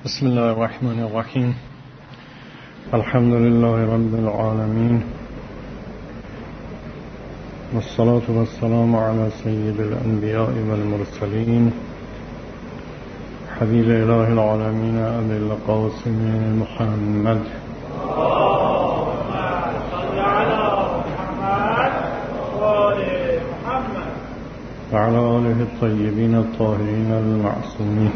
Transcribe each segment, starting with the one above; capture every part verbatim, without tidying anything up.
بسم الله الرحمن الرحیم. الحمد لله رب العالمین والصلاة والسلام على سید الانبیاء والمرسلین حبیب اله العالمین ابی القاسم محمد وعلى آله الطيبين الطاهرين المعصومين.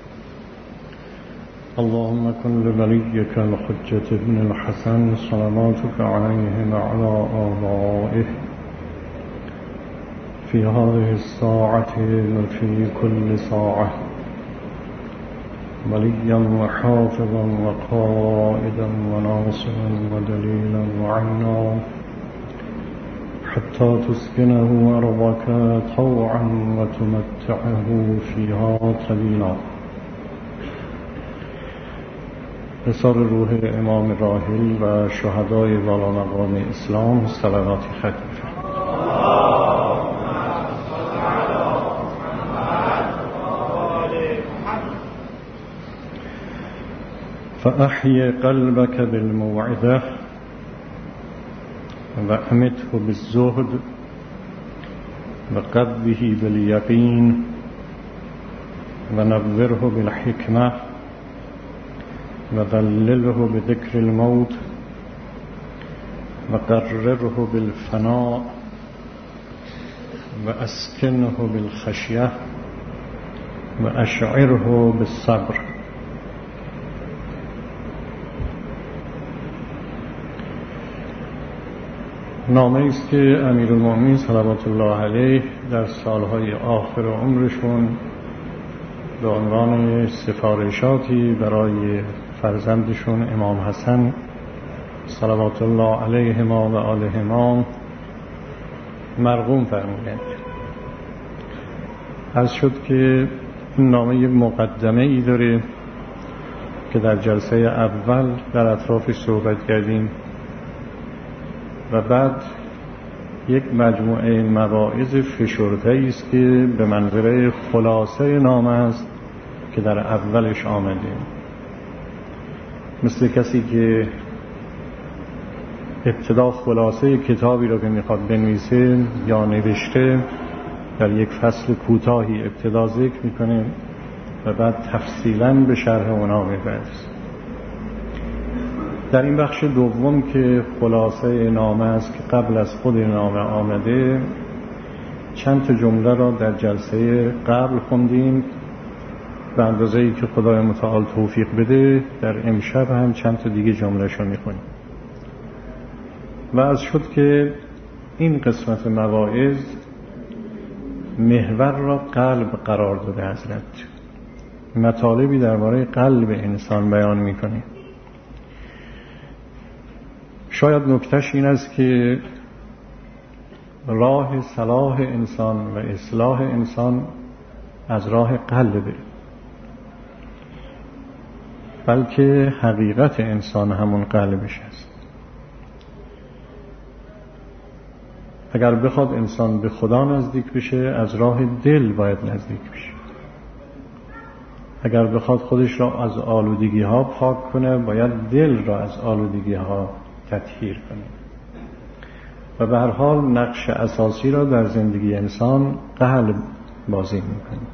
اللهم كن لوليك الحجة ابن الحسن صلواتك عليه وعلى آبائه في هذه الساعة وفي كل ساعة وليا وحافظا وقائدا وناصرا ودليلا وعينا حتى تسكنه أرضك طوعا وتمتعه فيها طويلا. بسر روح امام راحل و شهدای والا مقام اسلام صلوات ختم فأحيي قلبك بالموعظة وأمته بالزهد وقبه باليقين ونوره بالحكمة وذلله بذكر الموت وقرره بالفناء وأسكنه بالخشية وأشعره بالصبر. نامه است که امیرالمومنین صلوات الله علیه در سالهای آخر عمرشون به عنوان سفارشاتی برای فرزندشون امام حسن صلوات الله علیهما و آلهما مرقوم فرمودند. عرض شد که این نامه یک مقدمه ای داره که در جلسه اول در اطرافش صحبت کردیم و بعد یک مجموعه مواعظ فشرده است که به منظره خلاصه نامه است که در اولش آمده، مثل کسی که ابتدا خلاصه کتابی رو که میخواد بنویسه یا نوشته در یک فصل کوتاهی ابتدا ذکر میکنه و بعد تفصیلاً به شرح اونا میپردازه. در این بخش دوم که خلاصه نامه است که قبل از خود نامه آمده، چند تا جمله را در جلسه قبل خوندیم به اندازه‌ای که خدای متعال توفیق بده در امشب هم چند تا دیگه جمله شو میخونیم. و از شد که این قسمت مواعظ محور را قلب قرار داده حضرت، مطالبی درباره قلب انسان بیان میکنه. شاید نکتهش این است که راه صلاح انسان و اصلاح انسان از راه قلبه، بلکه حقیقت انسان همون قلبش است. اگر بخواد انسان به خدا نزدیک بشه از راه دل باید نزدیک بشه. اگر بخواد خودش را از آلودگی ها پاک کنه باید دل را از آلودگی ها تطهیر کنه. و به هر حال نقش اساسی را در زندگی انسان قلب بازی میکنه.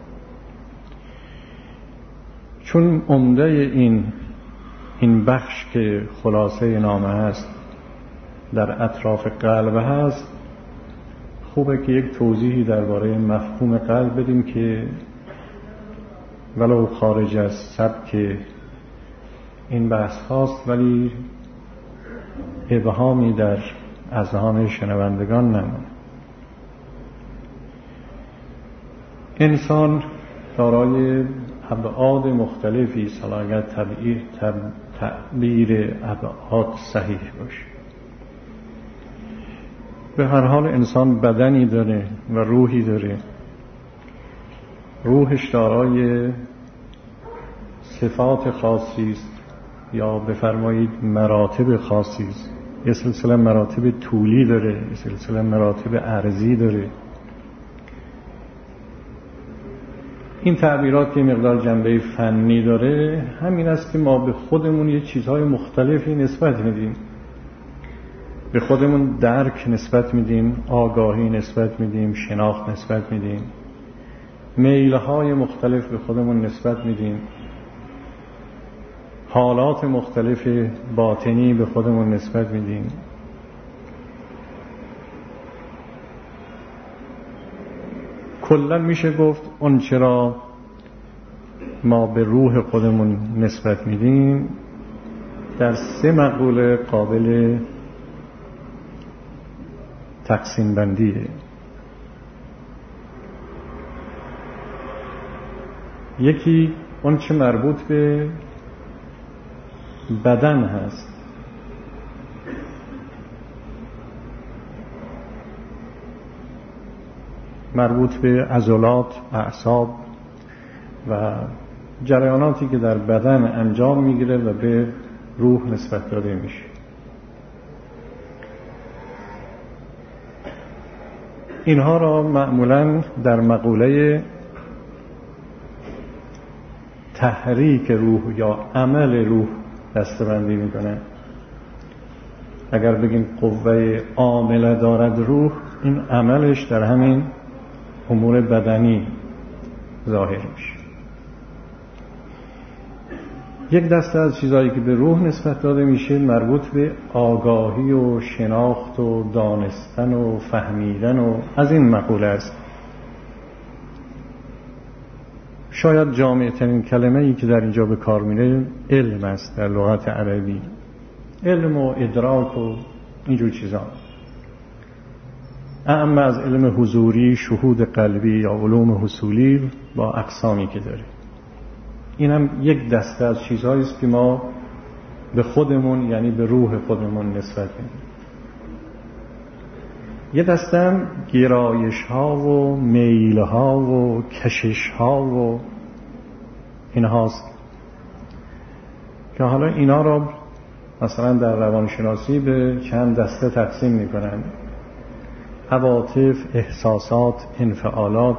چون عمده این این بخش که خلاصه نامه هست در اطراف قلب هست، خوبه که یک توضیحی درباره مفهوم قلب بدیم که ولو خارج از سبک این بحث هاست ولی ابهامی در اذهان شنوندگان نمونه. انسان دارای ابعاد مختلفی است، حالا اگر تعبیر ابعاد صحیح باشه. به هر حال انسان بدنی داره و روحی داره. روحش دارای صفات خاصی است یا بفرمایید مراتب خاصی است. یه سلسله مراتب طولی داره، یه سلسله مراتب عرضی داره. این تعبیرات که مقدار جنبه فنی داره همین است که ما به خودمون یه چیزهای مختلفی نسبت میدیم، به خودمون درک نسبت میدیم، آگاهی نسبت میدیم، شناخت نسبت میدیم، میلهای مختلف به خودمون نسبت میدیم، حالات مختلف باطنی به خودمون نسبت میدیم. کلا میشه گفت اون چرا ما به روح خودمون نسبت میدیم در سه مقوله قابل تقسیم بندیه. یکی اون چه مربوط به بدن هست، مربوط به عضلات، اعصاب و جریاناتی که در بدن انجام میگیره و به روح نسبت داده میشه. اینها را معمولاً در مقوله تحریک روح یا عمل روح دسته‌بندی میکنن. اگر بگیم قوه عامله دارد روح، این عملش در همین امور بدنی ظاهر میشه. یک دسته از چیزهایی که به روح نسبت داده میشه مربوط به آگاهی و شناخت و دانستن و فهمیدن و از این مقوله است. شاید جامع ترین کلمه ای که در اینجا به کار میره علم است در لغت عربی، علم و ادراک و اینجور چیزا. اما از علم حضوری، شهود قلبی یا علوم حصولی با اقسامی که داره، این هم یک دسته از چیزهایی است که ما به خودمون یعنی به روح خودمون نسبت میدیم. یه دسته هم گرایش ها و میل ها و کشش ها و این هاست که حالا اینا را مثلا در روانشناسی به چند دسته تقسیم میکنن: عواطف، احساسات، انفعالات،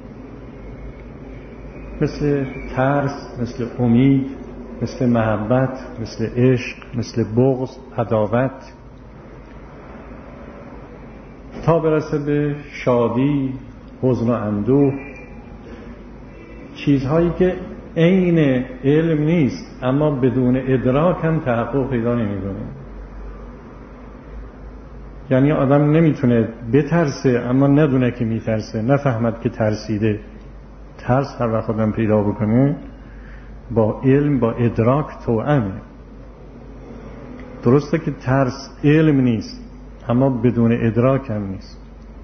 مثل ترس، مثل امید، مثل محبت، مثل عشق، مثل بغض، عداوت، تا برسه به شادی، حزن و اندوه. چیزهایی که عین علم نیست اما بدون ادراک هم تحقق پیدا نمی‌کنه. یعنی آدم نمیتونه بترسه اما ندونه که میترسه، نفهمد که ترسیده. ترس هر وقت آدم پیدا بکنه با علم، با ادراک توأمه. درسته که ترس علم نیست اما بدون ادراک هم نیست.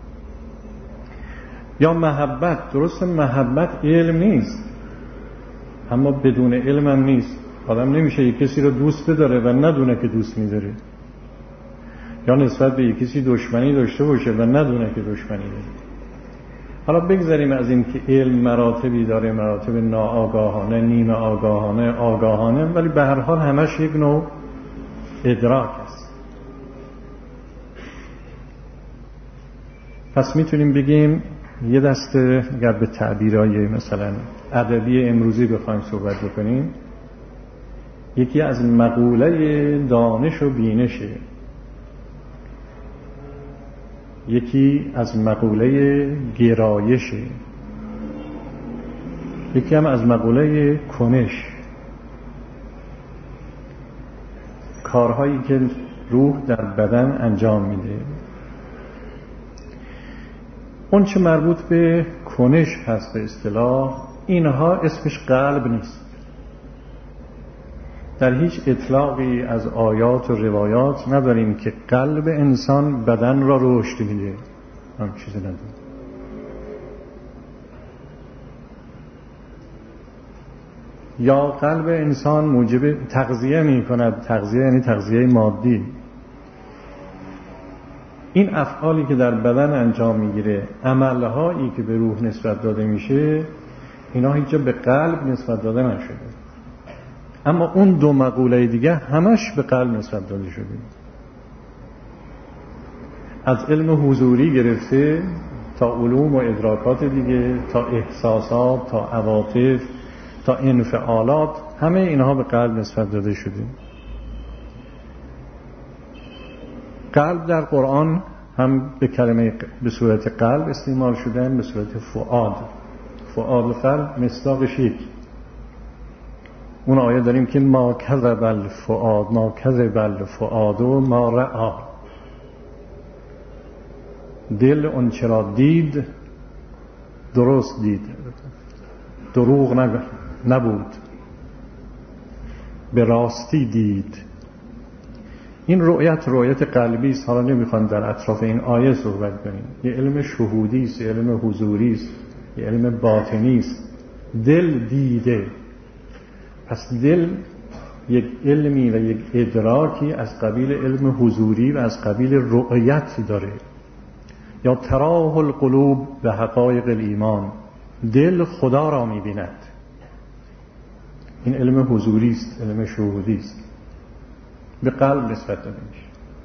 یا محبت، درسته محبت علم نیست اما بدون علم هم نیست. آدم نمیشه یک کسی رو دوست بداره و ندونه که دوست میداره، یا نسبت به یک کسی دشمنی داشته باشه و ندونه که دشمنی داره. حالا بگذاریم از این که علم مراتبی داره، مراتب ناآگاهانه، نیمه آگاهانه، آگاهانه، ولی به هر حال همش یک نوع ادراک است. پس میتونیم بگیم یه دسته، اگر به تعبیرهای مثلا ادبی امروزی بخوایم صحبت بکنیم، یکی از مقوله دانش و بینشه، یکی از مقوله گرایشه، یکی هم از مقوله کنش، کارهایی که روح در بدن انجام میده. اون چه مربوط به کنش هست به اصطلاح، اینها اسمش قلب نیست. در هیچ اطلاقی از آیات و روایات نداریم که قلب انسان بدن را رشد میده، هم چیزی نداریم. یا قلب انسان موجب تغذیه می کند. تغذیه یعنی تغذیه مادی. این افعالی که در بدن انجام میگیره، عملهایی که به روح نسبت داده میشه، اینا هیچ جا به قلب نسبت داده نشده. اما اون دو مقوله دیگه همش به قلب نسبت داده شده. از علم حضوری گرفته تا علوم و ادراکات دیگه، تا احساسات، تا عواطف، تا انفعالات، همه اینها به قلب نسبت داده شده. قلب در قرآن هم به کلمه به صورت قلب استعمال شده، هم به صورت فؤاد. فؤاد و قلب مصداقش یک. اون آیه داریم که ما کذب الفؤاد ما کذب الفؤاد ما رأى. دل اون چرا دید درست دید، دروغ نبود، به راستی دید. این رؤیت رؤیت قلبی است. حالا نمیخوام در اطراف این آیه صحبت کنیم. یه علم شهودی است، یه علم حضوری است، یه علم باطنی است. دل دیده. پس دل یک علمی و یک ادراکی از قبیل علم حضوری و از قبیل رؤیت داره. یا تراه القلوب به حقایق الایمان، دل خدا را می‌بیند. این علم حضوری است، علم شهودی است، به قلب نسبت داده میشه.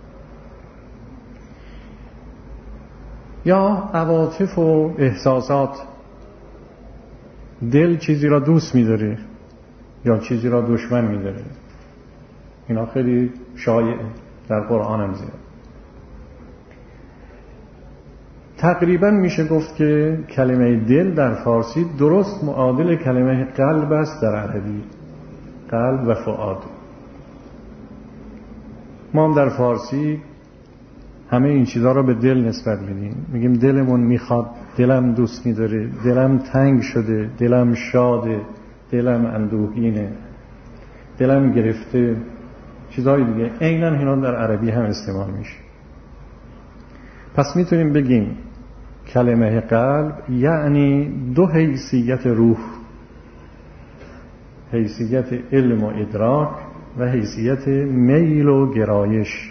یا عواطف و احساسات، دل چیزی را دوست می‌داره یا چیزی را دشمن می‌داره. اینا خیلی شایع در قرآن هم زیاد. تقریبا میشه گفت که کلمه دل در فارسی درست معادل کلمه قلب است در عربی. قلب و فؤاد. ما هم در فارسی همه این چیزها را به دل نسبت میدیم. میگیم دلمون میخواد، دلم دوست میداره، دلم تنگ شده، دلم شاده، دلم اندوهینه، دلم گرفته، چیزهای دیگه. عیناً اینا در عربی هم استعمال میشه. پس میتونیم بگیم کلمه قلب یعنی دو حیثیت روح، حیثیت علم و ادراک و حیثیت میل و گرایش.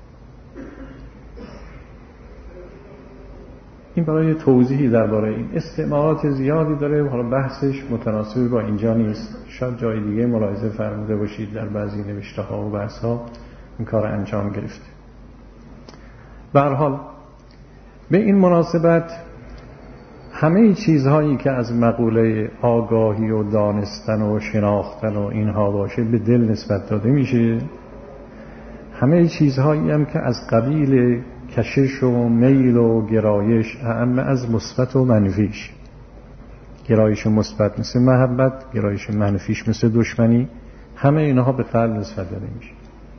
این برای توضیحی درباره این استعمالات زیادی داره. حالا بحثش متناسب با اینجا نیست. شاید جای دیگه ملاحظه فرموده باشید در بعضی نوشته ها و بحث ها این کار انجام گرفته. به هر حال به این مناسبت همه چیزهایی که از مقوله آگاهی و دانستن و شناختن و اینها باشه به دل نسبت داده میشه. همه چیزهایی هم که از قبیل کشش و میل و گرایش، اعم از مثبت و منفیش، گرایش مثبت مثل محبت، گرایش منفیش مثل دشمنی، همه اینها به قلب نسبت داده میشه.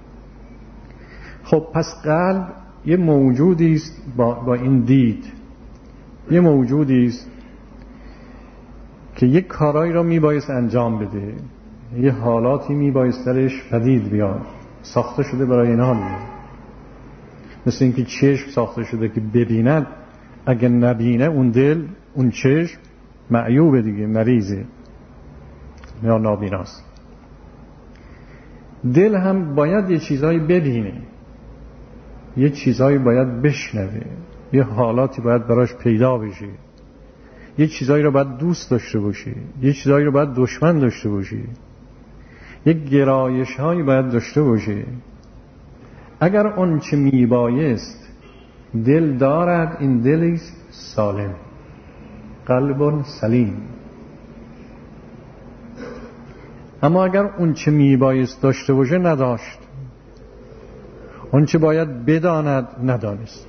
خب پس قلب یه موجودی است با, با این دید، یه موجودی است که یک کارایی را میبایست انجام بده، یه حالاتی میبایست درش پدید بیاد، ساخته شده برای این حال. مثل اینکه چشم ساخته شده که ببیند، اگه نبینه اون دل، اون چشم معیوبه دیگه، مریضه یا نابیناست. دل هم باید یه چیزایی ببینه، یه چیزایی باید بشنوه، یه حالاتی باید براش پیدا بشه، یه چیزایی رو باید دوست داشته باشه، یه چیزایی رو باید دشمن داشته باشه، یه گرایش هایی باید داشته باشه. اگر اون چه میبایست دل دارد، این دلی سالم، قلب سلیم. اما اگر اون چه میبایست داشته باشه نداشت، اون چه باید بداند ندانست،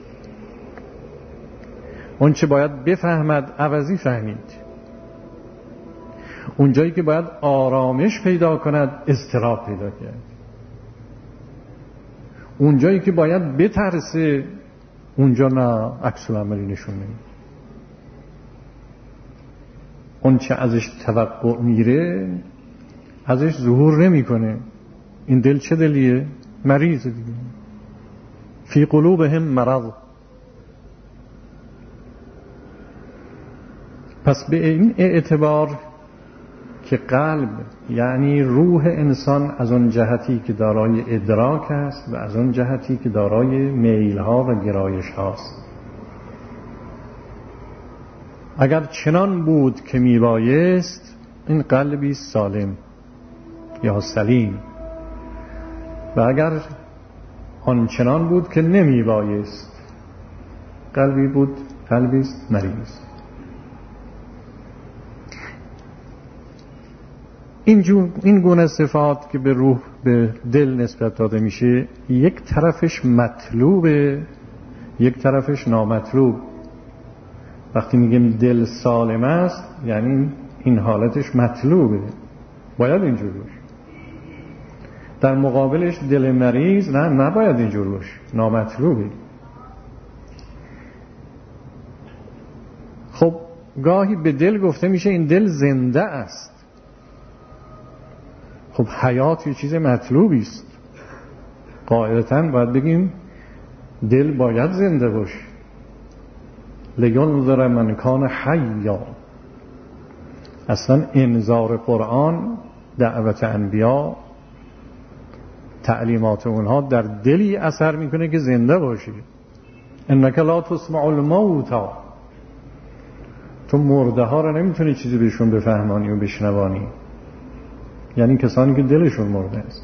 اون چه باید بفهمد عوضی فهمید، اون جایی که باید آرامش پیدا کند اضطراب پیدا کرد، اون جایی که باید بترسه اونجا نه، عکس العملی نشون نمیده. اون چه ازش توقع میره ازش ظهور نمیکنه. این دل چه دلیه؟ مریض دیگه. فی قلوبهم مرض. پس به این اعتبار که قلب یعنی روح انسان از اون جهتی که دارای ادراک است و از اون جهتی که دارای میلها و گرایش هاست. اگر چنان بود که میبایست، این قلبی سالم یا سلیم، و اگر آن چنان بود که نمیبایست، قلبی بود قلبی است مریض. این جور این گونه صفات که به روح به دل نسبت داده میشه، یک طرفش مطلوبه، یک طرفش نامطلوب. وقتی میگیم دل سالم است یعنی این حالتش مطلوبه، باید اینجور باشه. در مقابلش دل مریض نه، نباید اینجور باشه، نامطلوبه. خب گاهی به دل گفته میشه این دل زنده است. خب حیات یه چیز مطلوبی است، قاعدتاً باید بگیم دل باید زنده باشه. لینذر من کان حیا. اصلا انذار قرآن، دعوت انبیا، تعلیمات اونها در دلی اثر میکنه که زنده باشه. انک لا تسمع الموتى. تو مرده ها رو نمیتونی چیزی بهشون بفهمانی و بشنوانی، یعنی کسانی که دلشون مرده است.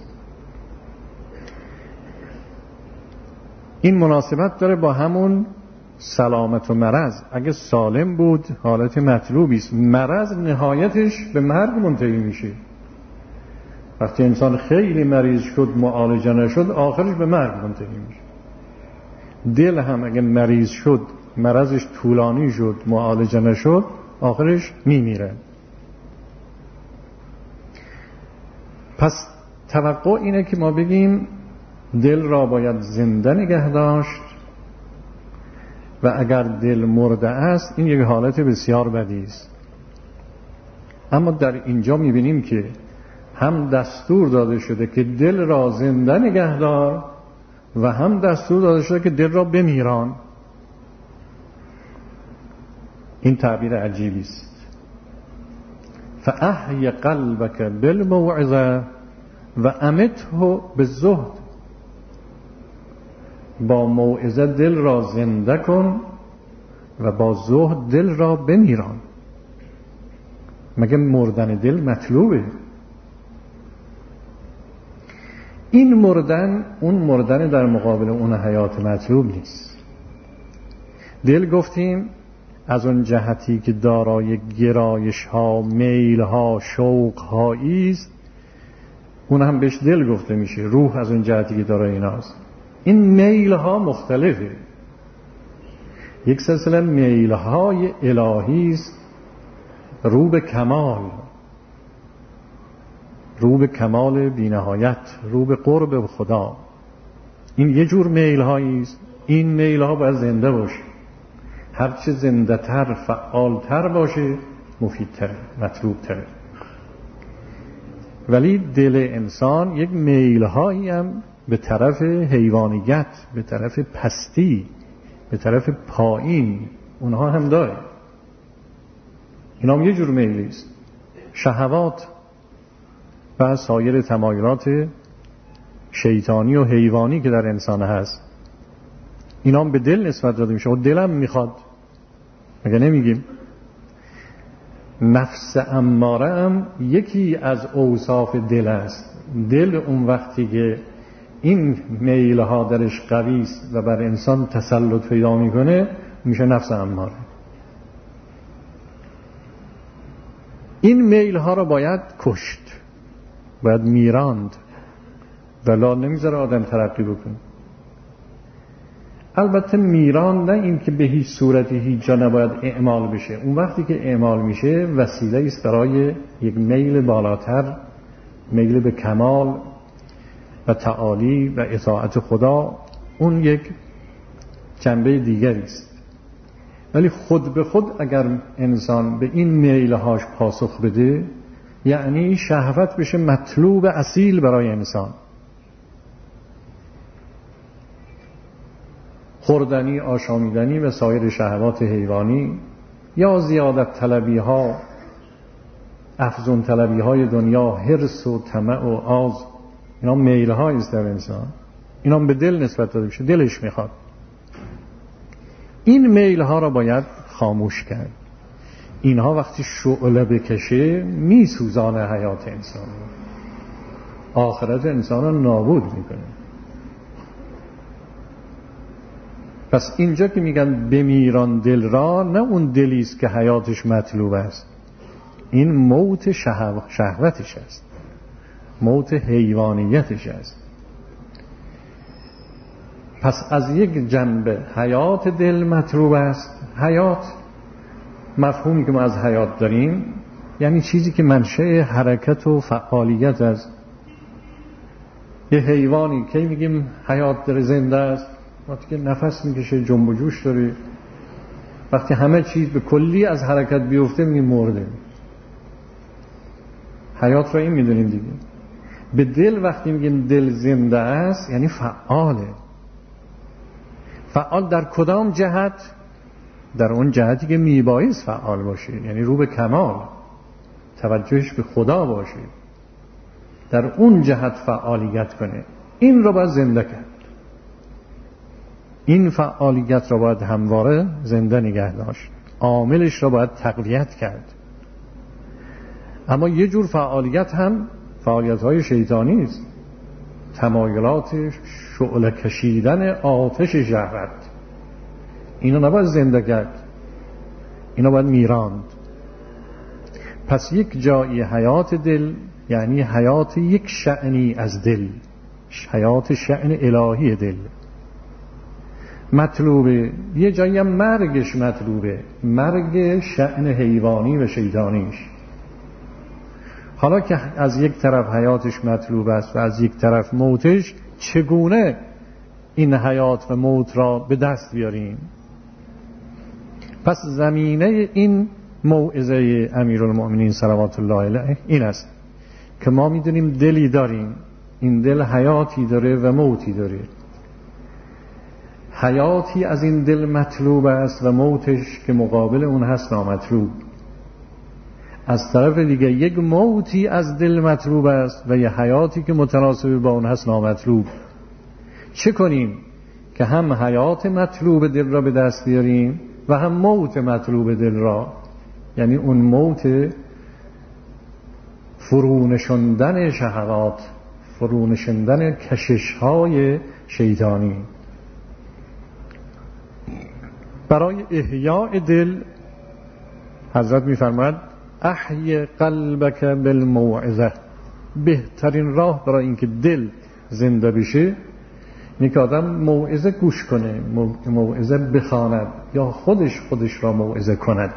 این مناسبت داره با همون سلامت و مرض. اگه سالم بود حالت مطلوبی است، مرض نهایتش به مرگ منتهی میشه. وقتی انسان خیلی مریض شد معالجه نشد آخرش به مرگ منتهی میشه. دل هم اگه مریض شد مرضش طولانی شد معالجه نشد آخرش میمیره. پس توقع اینه که ما بگیم دل را باید زنده نگه داشت و اگر دل مرده است این یک حالت بسیار بدی است. اما در اینجا میبینیم که هم دستور داده شده که دل را زنده نگه دار و هم دستور داده شده که دل را بمیران. این تعبیر عجیبی است. فاحی قلبک بالموعظه و امته بالزهد. با موعظه دل را زنده کن و با زهد دل را بمیران. مگه مردن دل مطلوبه؟ این مردن اون مردن در مقابل اون حیات مطلوب نیست. دل گفتیم از اون جهتی که دارای گرایش ها، میل ها، شوق هایی است، اون هم بهش دل گفته میشه. روح از اون جهتی که دارای ایناست. این میل ها مختلفه. یک سلسله میل های الهی است، رو به کمال، رو به کمال بی‌نهایت، رو به قرب خدا. این یه جور میل هایی است. این میل ها باید زنده باشه. هرچه زنده تر، فعال تر باشه مفیدتر، مطلوب تر. ولی دل انسان یک میل هایی هم به طرف حیوانیت، به طرف پستی، به طرف پایین اونها هم داره. اینا هم یه جور میلی است. شهوات و سایر تمایلات شیطانی و حیوانی که در انسان هست اینا هم به دل نسبت داده میشه. و دلم میخواد، مگه نمیگیم؟ نفس اماره هم یکی از اوصاف دل است. دل اون وقتی که این میل ها درش قوی است و بر انسان تسلط پیدا میکنه میشه نفس اماره. این میل ها رو باید کشت، باید میراند، ولا نمیذاره آدم ترقی بکنه. البته میران نه این که به هیچ صورتی هیچ جا نباید اعمال بشه. اون وقتی که اعمال میشه وسیله است برای یک میل بالاتر، میل به کمال و تعالی و اطاعت خدا. اون یک جنبه دیگری است. ولی خود به خود اگر انسان به این میلهاش پاسخ بده یعنی شهوت بشه مطلوب اصیل برای انسان. خوردنی، آشامیدنی و سایر شهوات حیوانی یا زیادت طلبی ها، افزون طلبی های دنیا، حرص و طمع و آز، اینا میل هایی است در انسان. اینا به دل نسبت داده میشه، دلش میخواد. این میل ها را باید خاموش کرد. اینها وقتی شعله بکشه میسوزانه حیات انسان، آخرت انسان را نابود میکنه. پس اینجا که میگن بمیران دل را، نه اون دلیست که حیاتش مطلوب است، این موت شهوتش است، موت حیوانیتش است. پس از یک جنبه حیات دل مطلوب است. حیات، مفهومی که ما از حیات داریم یعنی چیزی که منشأ حرکت و فعالیت است. یه حیوانی که میگیم حیات داره، زنده است، وقتی که نفس میکشه، جنب و جوش داره. وقتی همه چیز به کلی از حرکت بیفته میگیم مرده. حیات رو این میدونیم دیگه. به دل وقتی میگیم دل زنده است یعنی فعاله. فعال در کدام جهت؟ در اون جهتی که میبایست فعال باشه، یعنی رو به کمال، توجهش به خدا باشه، در اون جهت فعالیت کنه. این رو باید زنده کرد، این فعالیت رو باید همواره زنده نگه داشت، عاملش رو باید تقویت کرد. اما یه جور فعالیت هم فعالیت‌های شیطانی است، تمایلات شعله کشیدن آتش شهوت. اینو نباید زنده کرد، اینو باید میراند. پس یک جایی حیات دل یعنی حیات یک شأنی از دل، حیات شأن الهی دل مطلوبه. یه جایی هم مرگش مطلوبه، مرگ شأن حیوانی و شیطانیش. حالا که از یک طرف حیاتش مطلوب است و از یک طرف موتش، چگونه این حیات و موت را به دست بیاریم؟ پس زمینه این موعظه امیرالمؤمنین صلوات الله علیه این است که ما میدونیم دلی داریم، این دل حیاتی داره و موتی داره. حیاتی از این دل مطلوب است و موتش که مقابل اون هست نامطلوب. از طرف دیگه یک موتی از دل مطلوب است و یه حیاتی که متناسب با اون هست نامطلوب. چه کنیم که هم حیات مطلوب دل را به دست بیاریم و هم موت مطلوب دل را، یعنی اون موت فرونشندن شهوات، فرونشندن کشش‌های شیطانی. برای احیاء دل حضرت می‌فرماید احی قلبک بالموعظه. بهترین راه برای اینکه دل زنده بشه اینه که آدم موعظه گوش کنه، موعظه بخواند یا خودش خودش را موعظه کند.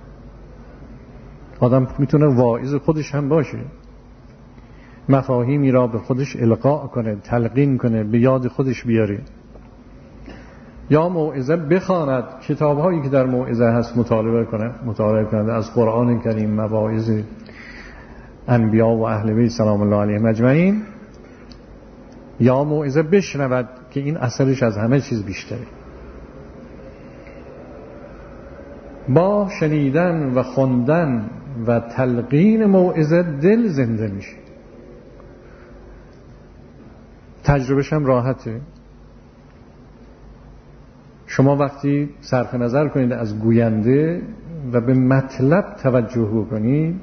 آدم میتونه واعظ خودش هم باشه، مفاهیمی را به خودش القا کنه، تلقین کنه، به یاد خودش بیاره، یا موعظه بخواند، کتاب‌هایی که در موعظه هست مطالعه کنه، مطالعه کنه از قرآن کریم، مواعظ انبیا و اهل بیت سلام الله علیهم اجمعین، یا موعظه بشنود که این اثرش از همه چیز بیشتره. با شنیدن و خوندن و تلقین موعظه دل زنده میشه. تجربهش هم راحته. شما وقتی صرف نظر کنید از گوینده و به مطلب توجه بکنید،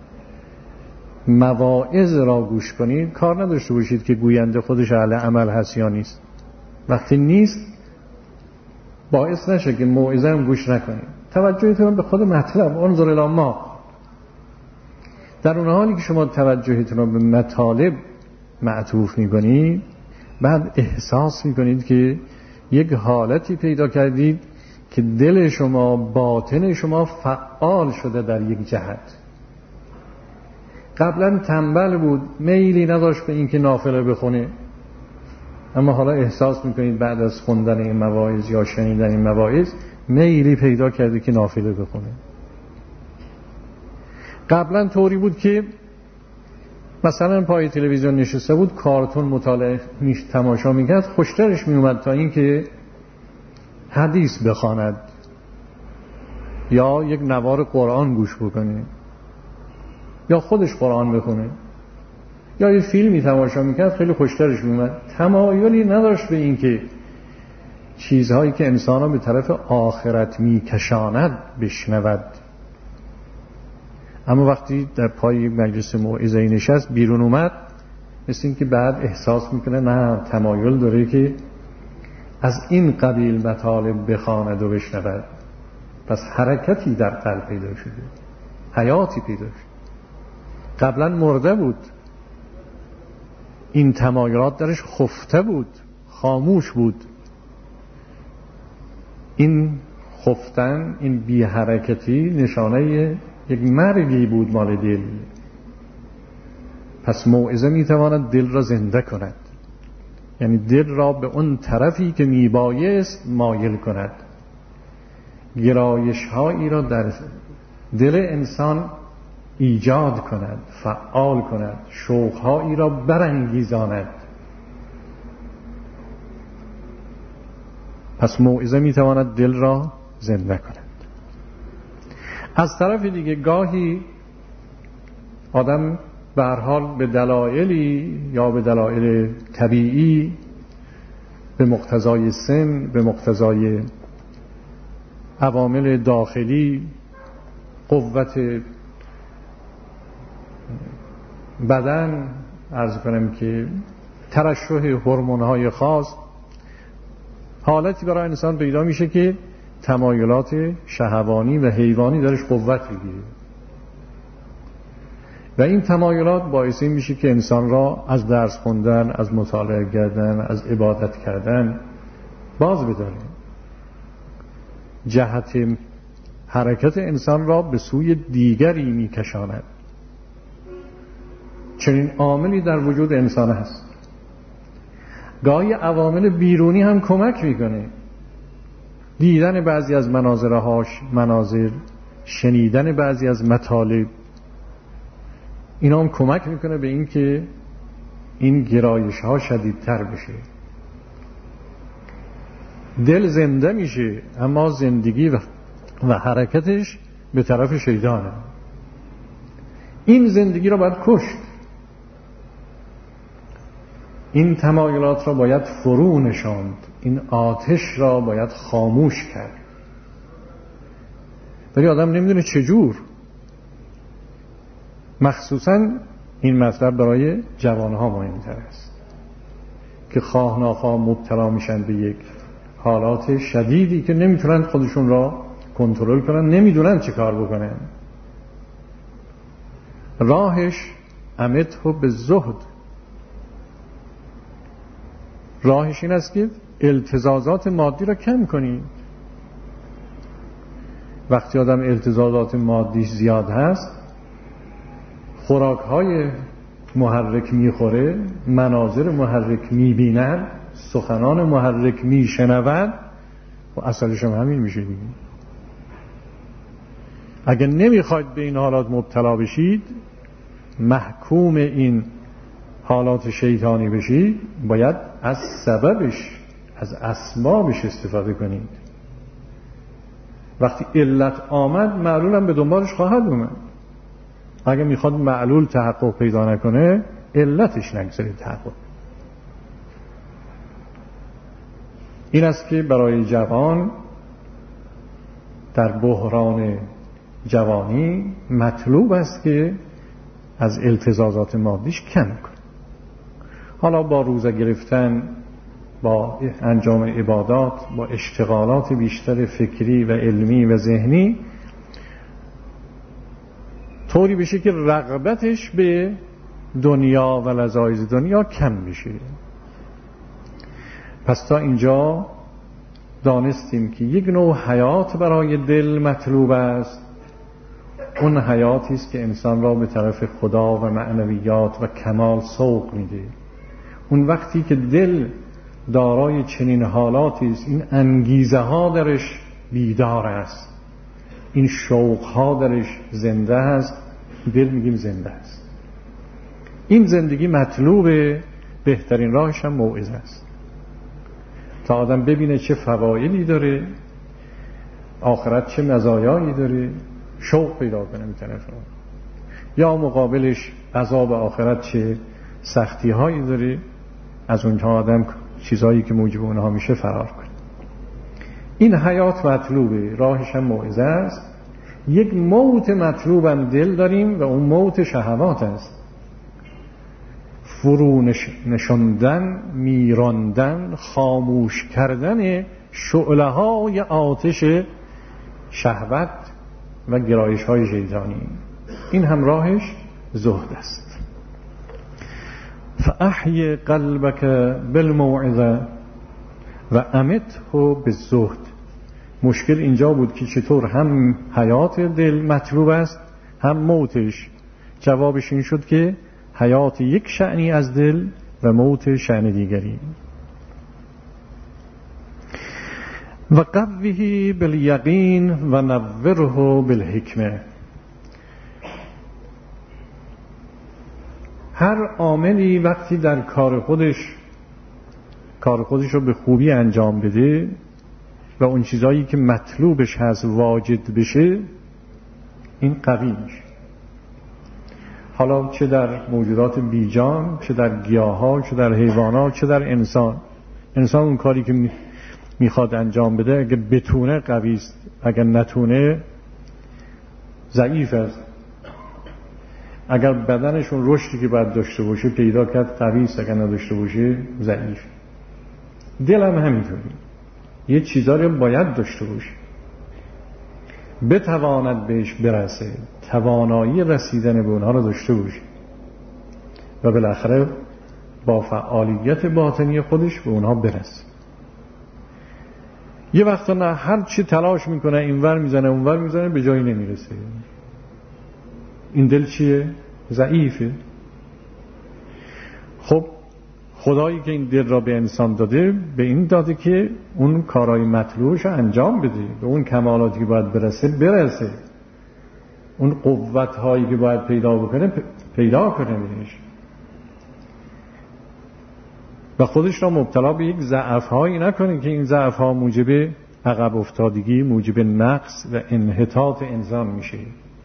مواعظ را گوش کنید، کار نداشته باشید که گوینده خودش اهل عمل هست یا نیست. وقتی نیست باعث نشه که موعظه هم گوش نکنید. توجهتون به خود مطلب، انظر الی ما. در اون حالی که شما توجهتون رو به مطالب معطوف میکنید، بعد احساس میکنید که یک حالتی پیدا کردید که دل شما، باطن شما فعال شده در یک جهت. قبلا تنبل بود، میلی نداشت به اینکه نافله بخونه، اما حالا احساس میکنید بعد از خوندن این مواعظ یا شنیدن این مواعظ میلی پیدا کرده که نافله بخونه. قبلا طوری بود که مثلا پای تلویزیون نشسته بود، کارتون مطالعه میش تماشا میکرد، خوشترش میومد تا اینکه حدیث بخواند یا یک نوار قرآن گوش بکنه یا خودش قرآن بخونه یا یه فیلمی تماشا میکرد، خیلی خوشترش میومد. تمایلی نداشت به اینکه چیزهایی که انسان به طرف آخرت میکشاند بشنود. اما وقتی در پای مجلس موعظه نشست، بیرون اومد، مثل این که بعد احساس میکنه نه، تمایل داره که از این قبیل مطالب بخواند و بشنود. پس حرکتی در قلب پیدا شده، حیاتی پیدا شده. قبلا مرده بود، این تمایلات درش خفته بود، خاموش بود. این خفتن، این بی حرکتی نشانه یک مرگی بود مال دل. پس موعظه میتواند دل را زنده کند، یعنی دل را به اون طرفی که میبایست مایل کند، گرایش هایی را در دل انسان ایجاد کند، فعال کند، شوق هایی را برانگیزاند. پس موعظه میتواند دل را زنده کند. از طرف دیگه گاهی آدم به هر حال به دلایلی یا به دلایل طبیعی، به مقتضای سن، به مقتضای عوامل داخلی، قوت بدن، عرض کنم که ترشح هورمون‌های خاص، حالتی برای انسان پیدا میشه که تمایلات شهوانی و حیوانی درش قوت بگیره و این تمایلات باعثی میشه که انسان را از درس خوندن، از مطالعه کردن، از عبادت کردن باز بداره. جهت حرکت انسان را به سوی دیگری میکشاند. چنین عاملی در وجود انسان هست. گاهی عوامل بیرونی هم کمک میکنه. دیدن بعضی از مناظرهاش مناظر، شنیدن بعضی از مطالب، اینا هم کمک میکنه به این که این گرایش ها شدیدتر بشه. دل زنده میشه، اما زندگی و, و حرکتش به طرف شیطانه. این زندگی را باید کشت. این تمایلات را باید فرو نشاند. این آتش را باید خاموش کرد. ولی آدم نمیدونه چجور. مخصوصا این مطلب برای جوانها مهمتر است که خواه ناخواه مبتلا میشن به یک حالات شدیدی که نمیتونن خودشون را کنترل کنن، نمیدونن چه کار بکنن. راهش امته به زهد. راهش این است که التزازات مادی را کم کنی. وقتی آدم التزازات مادی زیاد هست، خوراک‌های محرک میخوره، مناظر محرک میبیند، سخنان محرک میشنود و اصلش هم همین میشه دیگه. اگر نمیخواید به این حالات مبتلا بشید، محکوم این حالات شیطانی بشید، باید از سببش، از اسبابش استفاده کنید. وقتی علت آمد، معلول هم به دنبالش خواهد اومد. اگه میخواد معلول تحقق پیدا نکنه، علتش نگذارید تحقق. این است که برای جوان در بحران جوانی مطلوب است که از التزازات مادیش کم کنه. حالا با روزه گرفتن، با انجام عبادات، با اشتغالات بیشتر فکری و علمی و ذهنی، طوری بشه که رغبتش به دنیا و لذایذ دنیا کم بشه. پس تا اینجا دانستیم که یک نوع حیات برای دل مطلوب است. اون حیاتی است که انسان را به طرف خدا و معنویات و کمال سوق میده. اون وقتی که دل دارای چنین حالاتی است، این انگیزه ها درش بیدار است، این شوق ها درش زنده است، دل میگیم زنده است. این زندگی مطلوبه. بهترین راهش هم موعظه است، تا آدم ببینه چه فوایدی داره، آخرت چه مزایایی داره، شوق پیدا کنه به طرف اون. یا مقابلش عذاب آخرت چه سختی هایی داره، از اونها آدم چیزایی که موجب اونها میشه فرار کنه. این حیات مطلوبه، راهش هم موعظه است. یک موت مطلوب هم دل داریم و اون موت شهوات است. فرو نشاندن، میراندن، خاموش کردن شعله های آتش شهوت و گرایش های شیطانی. این هم راهش زهد است. فاحی قلبک بالموعظه و امته بالزهد. مشکل اینجا بود که چطور هم حیات دل مطلوب است هم موتش. جوابش این شد که حیات یک شأنی از دل و موت شأن دیگری. و قویه بالیقین و نوره بالحکمه. هر عاملی وقتی در کار خودش کار خودش رو به خوبی انجام بده و اون چیزایی که مطلوبش هست واجد بشه، این قوی میشه. حالا چه در موجودات بیجان، چه در گیاها، چه در حیوانات، چه در انسان. انسان اون کاری که میخواد انجام بده اگه بتونه قوی است، اگر نتونه ضعیف است. اگر بدنشون رشدی که باید داشته باشه پیدا کرد قوی است، اگر نداشته باشه ضعیف. دل هم همینطوری، یه چیزا رو باید داشته باشه، بتواند بهش برسه، توانایی رسیدن به اونها رو داشته باشه و بالاخره با فعالیت باطنی خودش به اونها برسه. یه وقتا نه، هر چی تلاش میکنه اینور میزنه اونور میزنه به جایی نمیرسه. این دل چیه؟ ضعیفه. خب خدایی که این دل را به انسان داده به این داده که اون کارهای مطلوبش رو انجام بده، به اون کمالاتی که باید برسه برسه، اون قوت‌هایی که باید پیدا بکنه پیدا کنه بهش و خودش را مبتلا به یک ضعف‌هایی نکنه که این ضعف‌ها موجب عقب افتادگی، موجب نقص و انحطاط انسان میشه.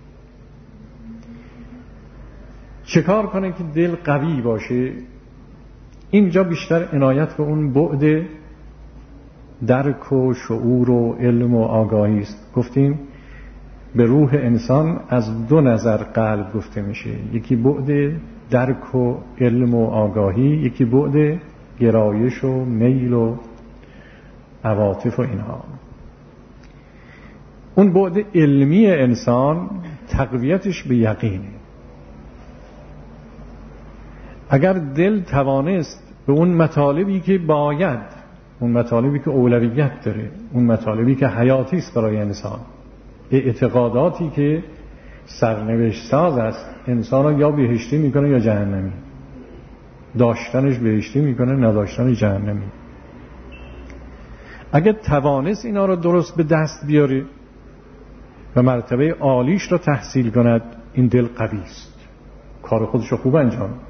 چه کار کنه که دل قوی باشه؟ اینجا بیشتر عنایت به اون بعد درک و شعور و علم و آگاهی است. گفتیم به روح انسان از دو نظر قلب گفته میشه، یکی بعد درک و علم و آگاهی، یکی بعد گرایش و میل و عواطف و اینها. اون بعد علمی انسان تقویتش به یقینه. اگر دل توانست به اون مطالبی که باید، اون مطالبی که اولویت داره، اون مطالبی که حیاتی است برای انسان، اعتقاداتی که سرنوشت ساز است، انسان رو یا بهشتی میکنه یا جهنمی، داشتنش بهشتی میکنه، نداشتنش جهنمی. اگر توانست اینا رو درست به دست بیاره و مرتبه عالیش رو تحصیل کند، این دل قوی است، کار خودش رو خوب انجام میده.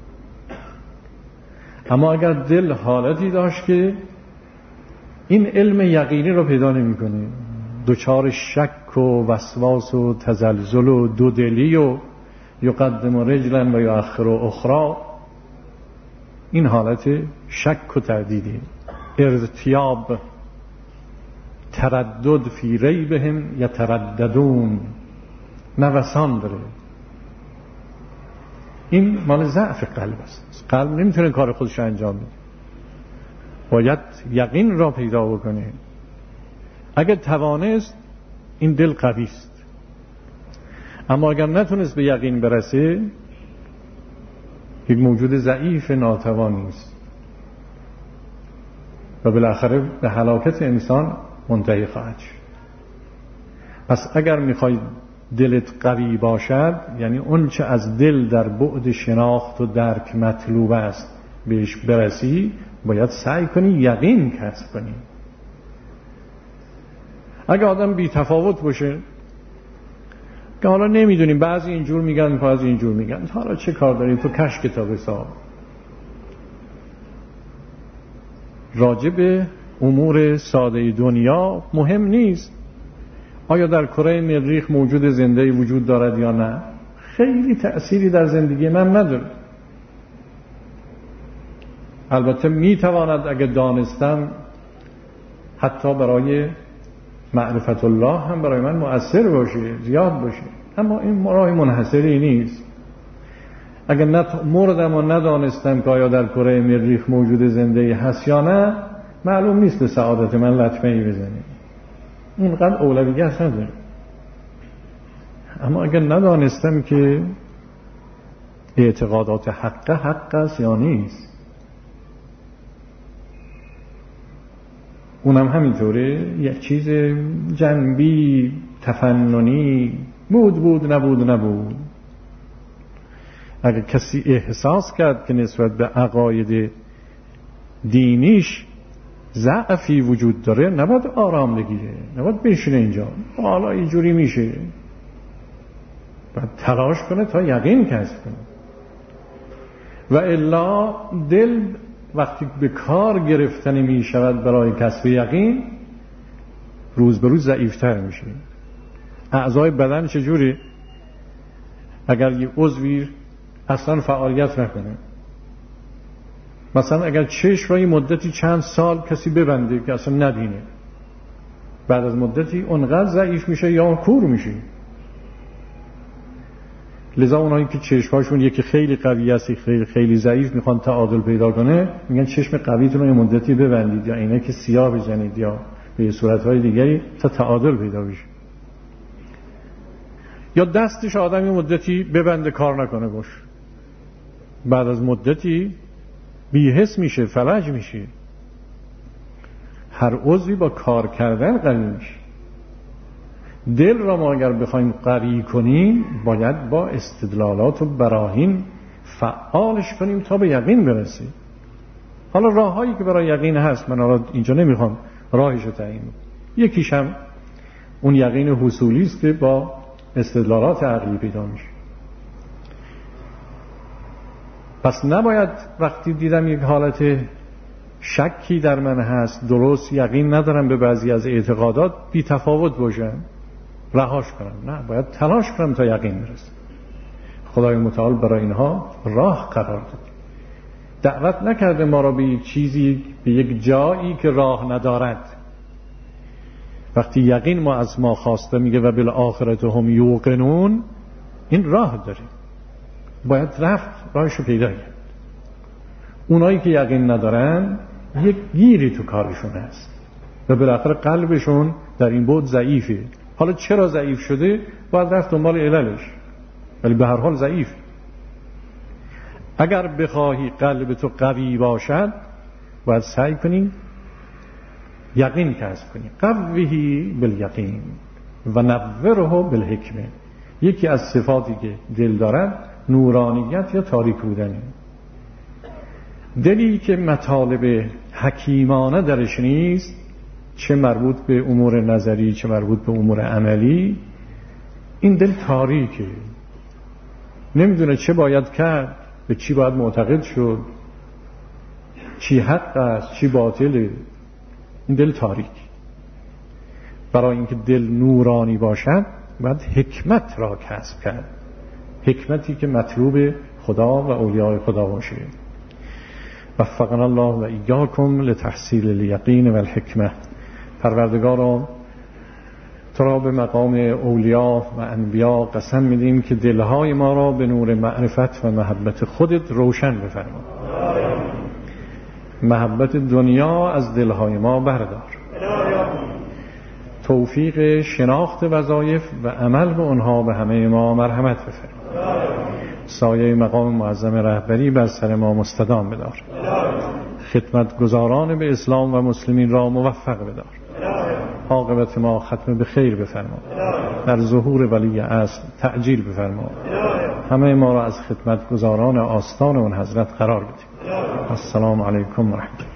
اما اگر دل حالتی داشت که این علم یقینی رو پیدا نمی‌کنه، دچار شک و وسواس و تزلزل و دودلی و یقدم رجلا و یؤخر اخرى، این حالت شک و تردیدی، ارتیاب، تردد، فی ریبهم یترددون، نوسان داره. این مال ضعف قلب است. قلب نمیتونه کار خودش رو انجام بده، باید یقین را پیدا بکنه. اگر توانست این دل قوی است، اما اگر نتونست به یقین برسه، یک موجود ضعیف ناتوانی است و بالاخره به هلاکت انسان منتهی خواهد شد. پس اگر میخواید دلت قوی باشد، یعنی اون چه از دل در بعد شناخت و درک مطلوب است بهش برسی، باید سعی کنی یقین کسب کنی. اگه آدم بی تفاوت باشه که حالا نمیدونیم، بعضی اینجور میگن بعضی اینجور میگن، حالا چه کار داریم، تو کش کتاب حساب. راجب امور ساده دنیا مهم نیست آیا در کره مریخ موجود زنده وجود دارد یا نه، خیلی تأثیری در زندگی من نداره. البته میتواند اگه دانستم حتی برای معرفت الله هم برای من مؤثر باشه، زیاد باشه، اما این راه منحصری نیست. اگر نت... مردم و ندانستم که آیا در کره مریخ موجود زنده هست یا نه، معلوم نیست به سعادت من لطمه ای بزنید. اونقدر اولویت نداره. اما اگر ندانستم که اعتقادات حق حق است یا نیست، اونم همینطوره، یک چیز جنبی تفننی بود بود نبود نبود. اگر کسی احساس کرد که نسبت به عقاید دینیش ضعفی وجود داره، نباید آرام بگیره، نباید بشینه اینجا حالا اینجوری میشه، باید تلاش کنه تا یقین کسب کنه. و الا دل وقتی به کار گرفتنی می شود برای کسب یقین، روز به روز ضعیفتر میشه. اعضای بدن چجوری؟ اگر یه عضوی اصلا فعالیت نکنه، مثلا اگر چشم را مدتی چند سال کسی ببنده که اصلا نبینه، بعد از مدتی اونقدر ضعیف میشه یا کور میشه. لذا اونایی که چشمهاشون یکی خیلی قوی است، خیلی خیلی ضعیف، میخوان تعادل پیدا کنه، میگن چشم قویتون رو یه مدتی ببندید یا عینک سیاه بزنید یا به صورتهای دیگری تا تعادل پیدا بشه. یا دستش آدم یه مدتی ببنده کار نکنه باش، بعد از مدتی بی‌حس میشه، فلج میشه. هر عضوی با کار کردن قوی میشه. دل را ما اگر بخوایم قوی کنیم، باید با استدلالات و براهین فعالش کنیم تا به یقین برسیم. حالا راههایی که برای یقین هست، من حالا اینجا نمیخوام راهش رو تعیین کنم. یکیش هم اون یقین حصولی است که با استدلالات عقلی پیدا میشه. پس نباید وقتی دیدم یک حالت شکی در من هست، درست یقین ندارم به بعضی از اعتقادات، بی تفاوت باشم، رهاش کنم. نه، باید تلاش کنم تا یقین برسم. خدای متعال برای اینها راه قرار داد. دعوت نکرده ما را به یک چیزی، به یک جایی که راه ندارد. وقتی یقین ما از ما خواسته، میگه و بالآخرة هم یوقنون، این راه داره، باید رفت راهشو پیدا کرد. اونایی که یقین ندارن یک گیری تو کارشون هست و بالاخره قلبشون در این بود ضعیفه. حالا چرا ضعیف شده باید رفت دنبال عللش، ولی به هر حال ضعیف. اگر بخواهی قلب تو قوی باشد، باید سعی کنی یقین کسب کنی. قویه بالیقین و نوره بالحکمه. یکی از صفاتی که دل دارد نورانیت یا تاریک بودنه. دلی که مطالب حکیمانه درش نیست، چه مربوط به امور نظری چه مربوط به امور عملی، این دل تاریکه، نمیدونه چه باید کرد، به چی باید معتقد شد، چی حق است چی باطله. این دل تاریک. برای اینکه دل نورانی باشد باید حکمت را کسب کرد، حکمتی که مطلوب خدا و اولیاء خدا باشه. وفقنا الله و ایاکم لتحصیل الیقین و الحکمه. پروردگارا تو را به مقام اولیاء و انبیاء قسم میدیم که دلهای ما را به نور معرفت و محبت خودت روشن بفرما. محبت دنیا از دلهای ما بردار. توفیق شناخت وظایف و عمل به آنها به همه ما مرحمت بفرما. سایه مقام معظم رهبری بر سر ما مستدام بدار. خدمت گزاران به اسلام و مسلمین را موفق بدار. عاقبت ما ختم به خیر بفرما. در ظهور ولی اصل تعجیل بفرما. همه ما را از خدمت گزاران آستان اون حضرت قرار بدیم. السلام علیکم و رحمت الله.